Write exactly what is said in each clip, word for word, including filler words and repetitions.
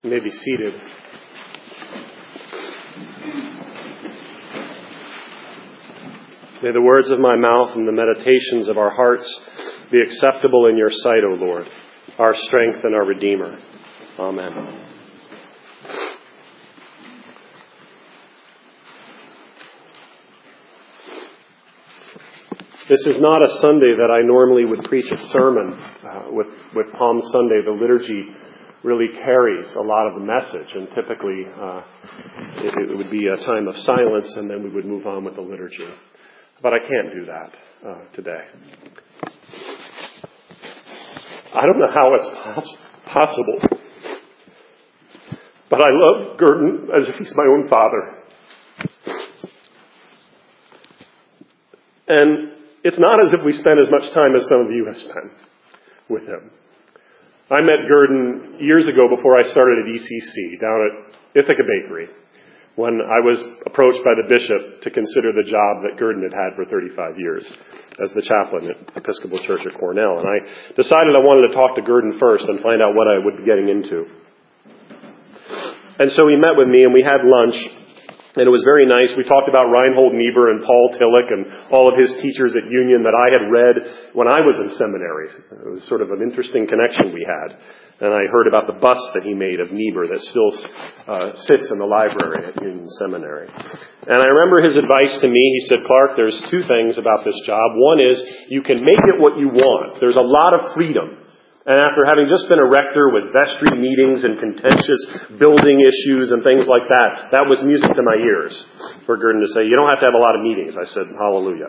You may be seated. May the words of my mouth and the meditations of our hearts be acceptable in your sight, O Lord, our strength and our Redeemer. Amen. This is not a Sunday that I normally would preach a sermon. Uh, with, with Palm Sunday, the liturgy really carries a lot of the message, and typically uh, it, it would be a time of silence, and then we would move on with the liturgy. But I can't do that uh, today. I don't know how it's poss- possible, but I love Gurdon as if he's my own father. And it's not as if we spend as much time as some of you have spent with him. I met Gurdon years ago before I started at E C C, down at Ithaca Bakery, when I was approached by the bishop to consider the job that Gurdon had had for thirty-five years as the chaplain at Episcopal Church at Cornell. And I decided I wanted to talk to Gurdon first and find out what I would be getting into. And so he met with me and we had lunch. And it was very nice. We talked about Reinhold Niebuhr and Paul Tillich and all of his teachers at Union that I had read when I was in seminary. It was sort of an interesting connection we had. And I heard about the bust that he made of Niebuhr that still uh, sits in the library at Union Seminary. And I remember his advice to me. He said, Clark, there's two things about this job. One is you can make it what you want. There's a lot of freedom. And after having just been a rector with vestry meetings and contentious building issues and things like that, that was music to my ears for Gurdon to say, you don't have to have a lot of meetings. I said, hallelujah.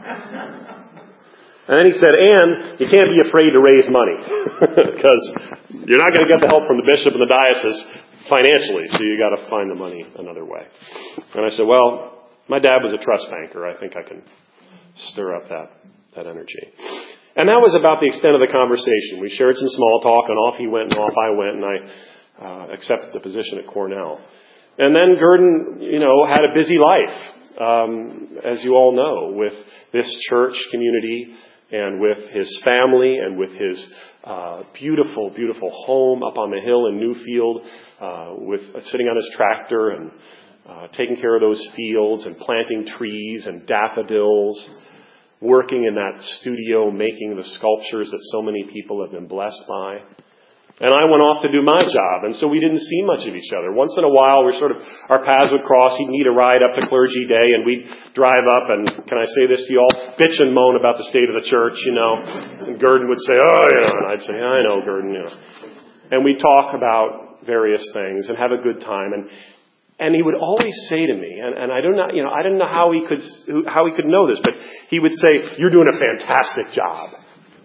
And then he said, and you can't be afraid to raise money because you're not going to get the help from the bishop and the diocese financially, so you got to find the money another way. And I said, well, my dad was a trust banker. I think I can stir up that, that energy. And that was about the extent of the conversation. We shared some small talk, and off he went, and off I went, and I uh, accepted the position at Cornell. And then Gurdon, you know, had a busy life, um, as you all know, with this church community and with his family and with his uh, beautiful, beautiful home up on the hill in Newfield, uh, with uh, sitting on his tractor and uh, taking care of those fields and planting trees and daffodils, working in that studio, making the sculptures that so many people have been blessed by. And I went off to do my job, and so we didn't see much of each other. Once in a while, we're sort of, our paths would cross. He'd need a ride up to Clergy Day, and we'd drive up, and can I say this to you all? Bitch and moan about the state of the church, you know. And Gurdon would say, oh, you know, and I'd say, I know, Gurdon, you know. And we'd talk about various things and have a good time. And And he would always say to me, and, and I don't know, you know, I didn't know how he could how he could know this, but he would say, "You're doing a fantastic job."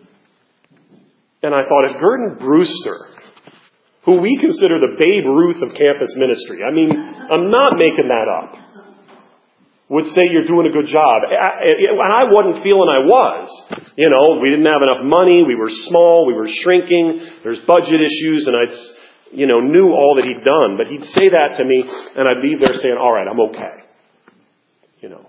And I thought, if Gurdon Brewster, who we consider the Babe Ruth of campus ministry, I mean, I'm not making that up, would say you're doing a good job, and I wasn't feeling I was. You know, we didn't have enough money, we were small, we were shrinking, there's budget issues, and I'd. you know, knew all that he'd done. But he'd say that to me, and I'd leave there saying, all right, I'm okay. You know.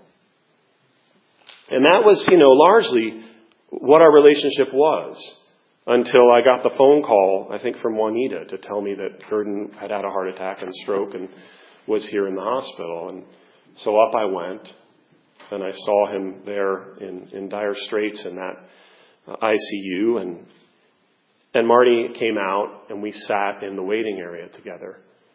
And that was, you know, largely what our relationship was until I got the phone call, I think, from Juanita to tell me that Gurdon had had a heart attack and stroke and was here in the hospital. And so up I went, and I saw him there in, in dire straits in that uh, I C U, and And Marty came out, and we sat in the waiting area together.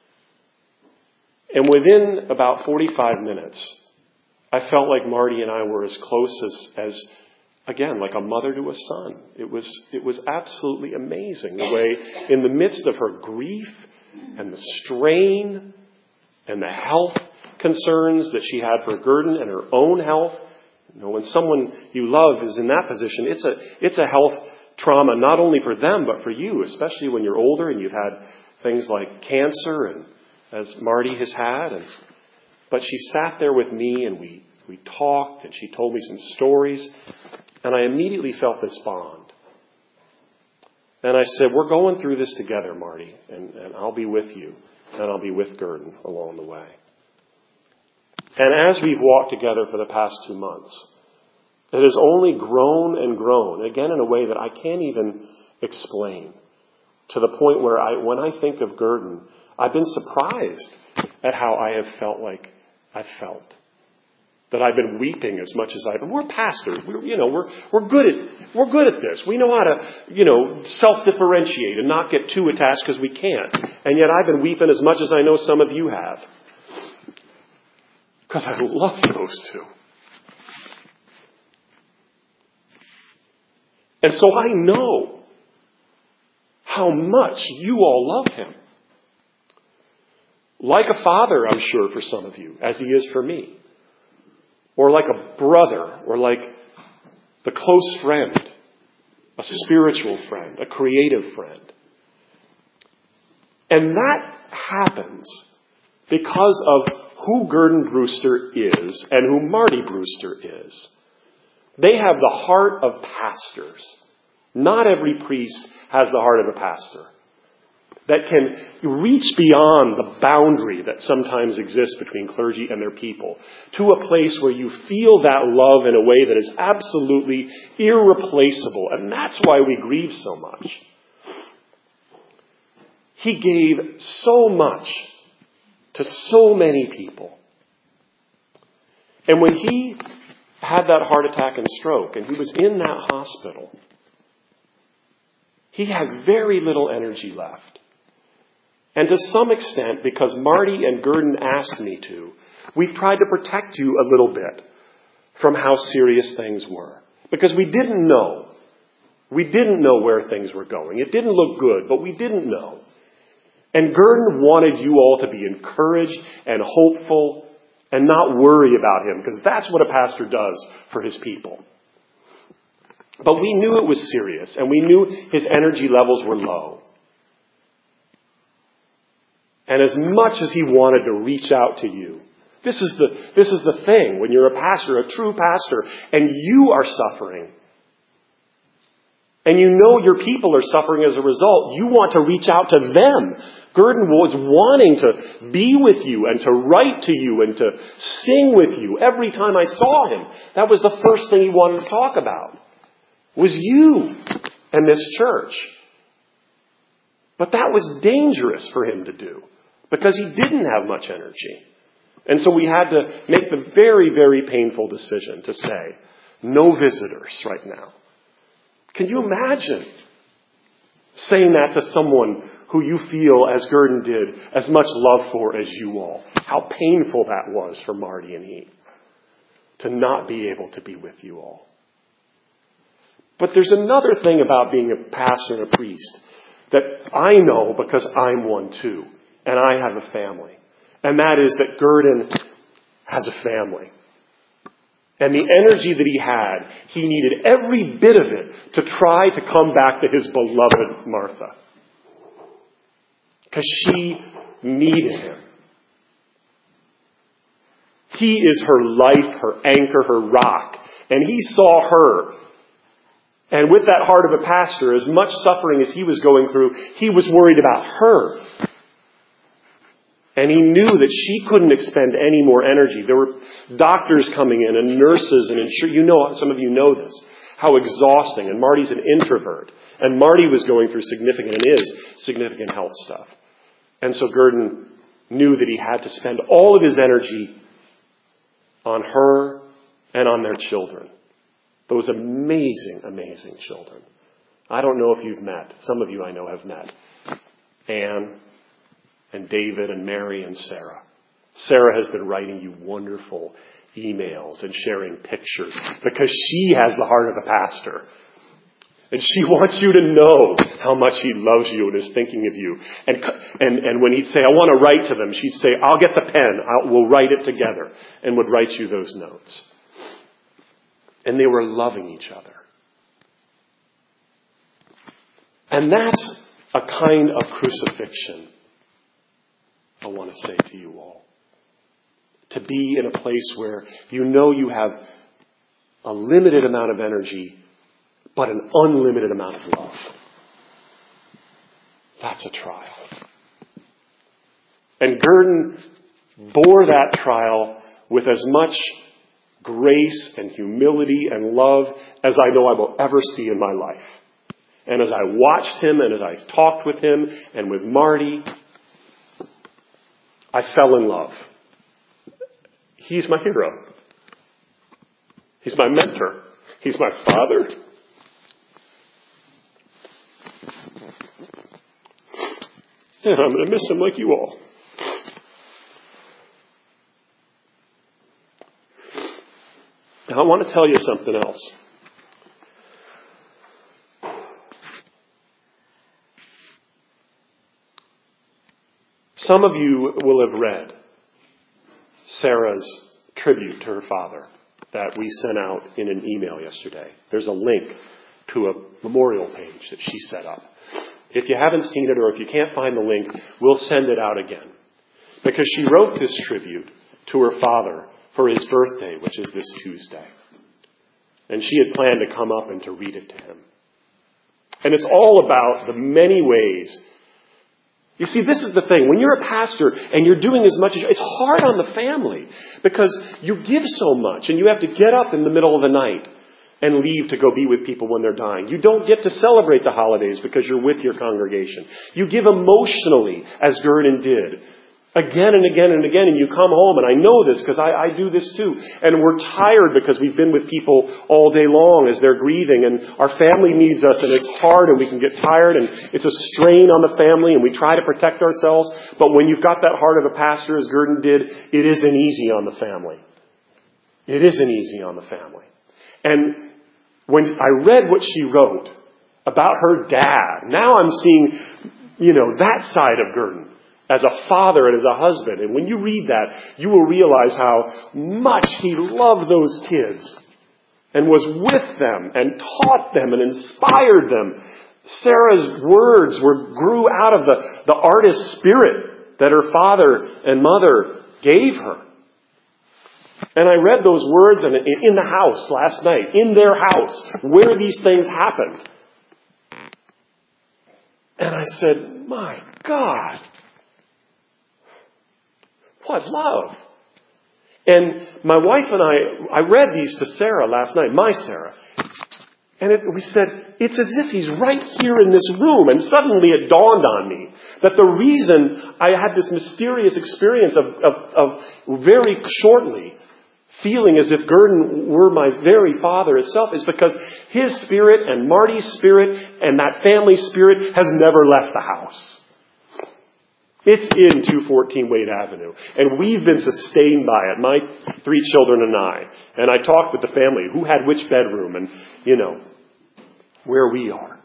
And within about forty-five minutes, I felt like Marty and I were as close as, as again, like a mother to a son. It was, it was absolutely amazing the way, in the midst of her grief and the strain and the health concerns that she had for Gurdon and her own health. You know, when someone you love is in that position, it's a, it's a health trauma, not only for them, but for you, especially when you're older and you've had things like cancer, and as Marty has had. And, but she sat there with me, and we, we talked, and she told me some stories, and I immediately felt this bond. And I said, we're going through this together, Marty, and, and I'll be with you, and I'll be with Gurdon along the way. And as we've walked together for the past two months, it has only grown and grown, again in a way that I can't even explain, to the point where I, when I think of Gurdon, I've been surprised at how I have felt like I've felt. That I've been weeping as much as I've been. We're pastors. We're, you know, we're, we're good at, we're good at this. We know how to, you know, self-differentiate and not get too attached because we can't. And yet I've been weeping as much as I know some of you have. Because I love those two. And so I know how much you all love him. Like a father, I'm sure, for some of you, as he is for me. Or like a brother, or like the close friend, a spiritual friend, a creative friend. And that happens because of who Gurdon Brewster is and who Marty Brewster is. They have the heart of pastors. Not every priest has the heart of a pastor. That can reach beyond the boundary that sometimes exists between clergy and their people to a place where you feel that love in a way that is absolutely irreplaceable. And that's why we grieve so much. He gave so much to so many people. And when he had that heart attack and stroke, and he was in that hospital, he had very little energy left. And to some extent, because Marty and Gurdon asked me to, we've tried to protect you a little bit from how serious things were. Because we didn't know. We didn't know where things were going. It didn't look good, but we didn't know. And Gurdon wanted you all to be encouraged and hopeful and not worry about him, because that's what a pastor does for his people. But we knew it was serious, and we knew his energy levels were low. And as much as he wanted to reach out to you, this is the, this is the thing when you're a pastor, a true pastor, and you are suffering. And you know your people are suffering as a result. You want to reach out to them. Gurdon was wanting to be with you and to write to you and to sing with you. Every time I saw him, that was the first thing he wanted to talk about. Was you and this church. But that was dangerous for him to do because he didn't have much energy. And so we had to make the very, very painful decision to say, no visitors right now. Can you imagine saying that to someone who you feel, as Gurdon did, as much love for as you all? How painful that was for Marty and he to not be able to be with you all. But there's another thing about being a pastor and a priest that I know because I'm one too. And I have a family. And that is that Gurdon has a family. And the energy that he had, he needed every bit of it to try to come back to his beloved Martha. Because she needed him. He is her life, her anchor, her rock. And he saw her. And with that heart of a pastor, as much suffering as he was going through, he was worried about her. And he knew that she couldn't expend any more energy. There were doctors coming in and nurses and insur- you know, some of you know this, how exhausting. And Marty's an introvert. And Marty was going through significant, and is, significant health stuff. And so Gurdon knew that he had to spend all of his energy on her and on their children. Those amazing, amazing children. I don't know if you've met. Some of you I know have met. Anne and David and Mary and Sarah. Sarah has been writing you wonderful emails and sharing pictures because she has the heart of a pastor. And she wants you to know how much he loves you and is thinking of you. And and, and when he'd say, I want to write to them, she'd say, I'll get the pen. I'll, we'll write it together. And would write you those notes. And they were loving each other. And that's a kind of crucifixion, I want to say to you all. To be in a place where you know you have a limited amount of energy, but an unlimited amount of love. That's a trial. And Gurdon bore that trial with as much grace and humility and love as I know I will ever see in my life. And as I watched him and as I talked with him and with Marty, I fell in love. He's my hero. He's my mentor. He's my father. And I'm going to miss him like you all. Now, I want to tell you something else. Some of you will have read Sarah's tribute to her father that we sent out in an email yesterday. There's a link to a memorial page that she set up. If you haven't seen it or if you can't find the link, we'll send it out again. Because she wrote this tribute to her father for his birthday, which is this Tuesday. And she had planned to come up and to read it to him. And it's all about the many ways. You see, this is the thing. When you're a pastor and you're doing as much as you, it's hard on the family because you give so much and you have to get up in the middle of the night and leave to go be with people when they're dying. You don't get to celebrate the holidays because you're with your congregation. You give emotionally, as Gurdon did, again and again and again, and you come home, and I know this because I, I do this too, and we're tired because we've been with people all day long as they're grieving, and our family needs us, and it's hard, and we can get tired, and it's a strain on the family, and we try to protect ourselves, but when you've got that heart of a pastor, as Gurdon did, it isn't easy on the family. It isn't easy on the family. And when I read what she wrote about her dad, now I'm seeing, you know, that side of Gurdon as a father and as a husband. And when you read that, you will realize how much he loved those kids and was with them and taught them and inspired them. Sarah's words were grew out of the, the artist spirit that her father and mother gave her. And I read those words in, in the house last night, in their house, where these things happened. And I said, my God, what love. And my wife and I, I read these to Sarah last night, my Sarah. And it, we said, it's as if he's right here in this room. And suddenly it dawned on me that the reason I had this mysterious experience of, of, of very shortly feeling as if Gurdon were my very father itself is because his spirit and Marty's spirit and that family spirit has never left the house. It's in two fourteen Wade Avenue. And we've been sustained by it, my three children and I. And I talked with the family, who had which bedroom and, you know, where we are.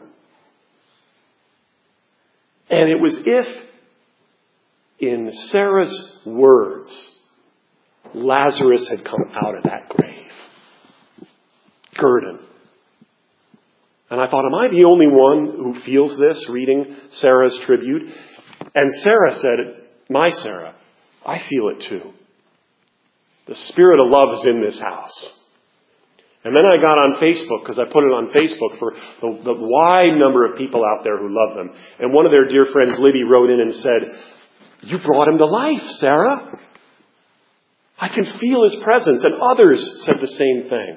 And it was if, in Sarah's words, Lazarus had come out of that grave. Gurdon. And I thought, am I the only one who feels this reading Sarah's tribute? And Sarah said, my Sarah, I feel it too. The spirit of love is in this house. And then I got on Facebook, because I put it on Facebook for the, the wide number of people out there who love them. And one of their dear friends, Libby, wrote in and said, you brought him to life, Sarah. I can feel his presence. And others said the same thing.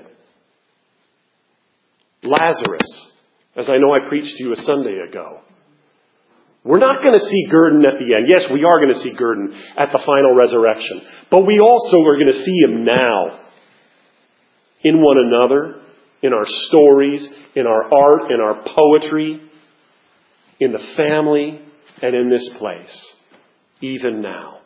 Lazarus, as I know I preached to you a Sunday ago. We're not going to see Gurdon at the end. Yes, we are going to see Gurdon at the final resurrection. But we also are going to see him now. In one another, in our stories, in our art, in our poetry, in the family, and in this place. Even now.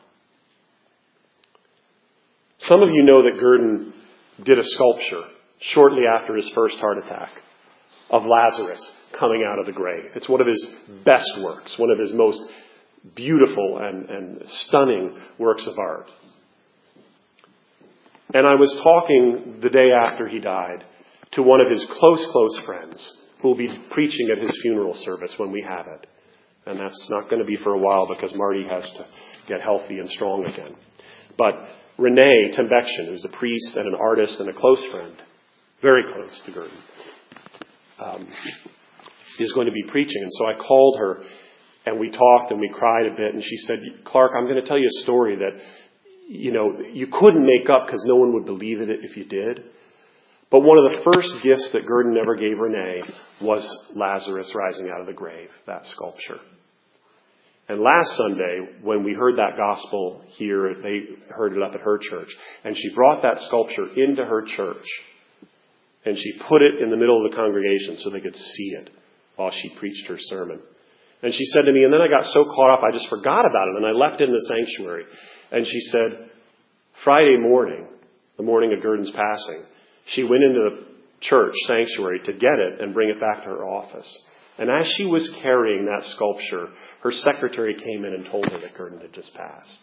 Some of you know that Gurdon did a sculpture shortly after his first heart attack of Lazarus coming out of the grave. It's one of his best works, one of his most beautiful and, and stunning works of art. And I was talking the day after he died to one of his close, close friends who will be preaching at his funeral service when we have it. And that's not going to be for a while because Marty has to get healthy and strong again. But Renee Tembection, who's a priest and an artist and a close friend, very close to Gurdon, um, is going to be preaching. And so I called her and we talked and we cried a bit. And she said, Clark, I'm going to tell you a story that, you know, you couldn't make up because no one would believe it if you did. But one of the first gifts that Gurdon ever gave Renee was Lazarus rising out of the grave, that sculpture. And last Sunday, when we heard that gospel here, they heard it up at her church. And she brought that sculpture into her church. And she put it in the middle of the congregation so they could see it while she preached her sermon. And she said to me, and then I got so caught up, I just forgot about it. And I left it in the sanctuary. And she said, Friday morning, the morning of Gurdon's passing, she went into the church sanctuary to get it and bring it back to her office. And as she was carrying that sculpture, her secretary came in and told her that Gurdon had just passed.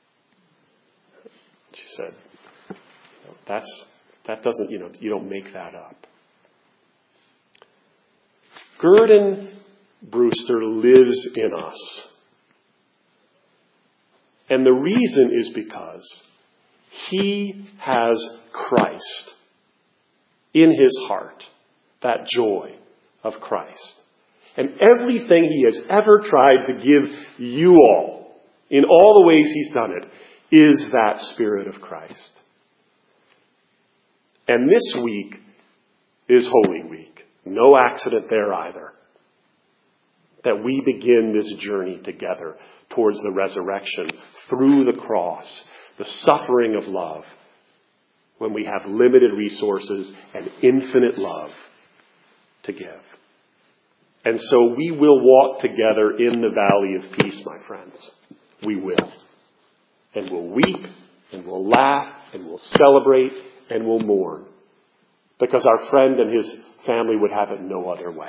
She said, that's, that doesn't, you know, you don't make that up. Gurdon Brewster lives in us. And the reason is because he has Christ in his heart, that joy of Christ. And everything he has ever tried to give you all, in all the ways he's done it, is that Spirit of Christ. And this week is Holy Week. No accident there either. That we begin this journey together towards the resurrection through the cross, the suffering of love, when we have limited resources and infinite love to give. And so we will walk together in the valley of peace, my friends. We will. And we'll weep, and we'll laugh, and we'll celebrate, and we'll mourn. Because our friend and his family would have it no other way.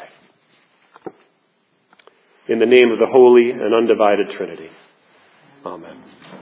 In the name of the Holy and Undivided Trinity. Amen.